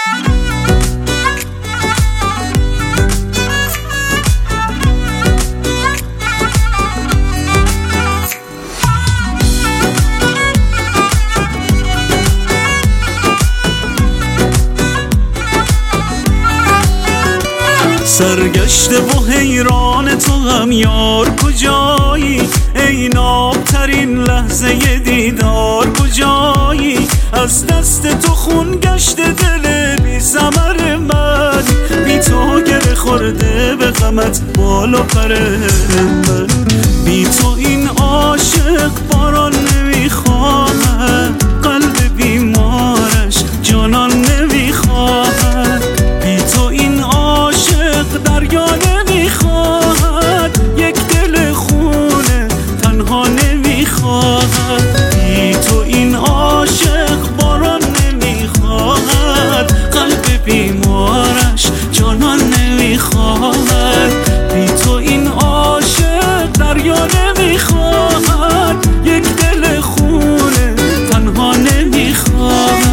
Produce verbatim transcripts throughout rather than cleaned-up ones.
سرگشته و حیران تو هم یار کجایی، ای نابترین لحظه دیدار کجایی؟ از دست تو خون گشته دل بی ثمر من، بی تو گره خورده به غمت بال و پر من. بی تو این عاشق باران نمیخواهد، قلب بیمارش جانان نمیخواهد. بی تو این عاشق دریا نمیخواهد، یک دل خونه تنها نمیخواهد. بی تو این عاشق باران نمیخواهد، قلب بیمارش جانان نمیخواهد. بی تو این عاشق دریا نمیخواهد، یک دل خونه تنها نمیخواهد.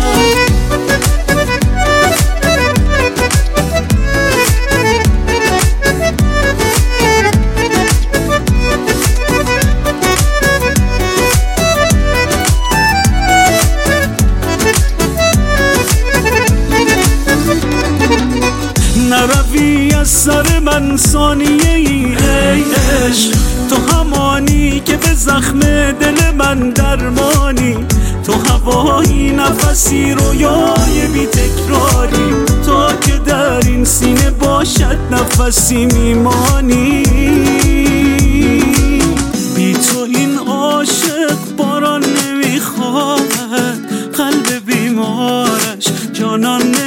نروی از سر من ثانیه ای ای عشق، تو همانی که به زخم دل من درمانی. تو هوایی نفسی رویای بی تکراری، تا که در این سینه باشد نفسی میمانی. بی تو این عاشق باران نمیخواهد، قلب بیمارش جانان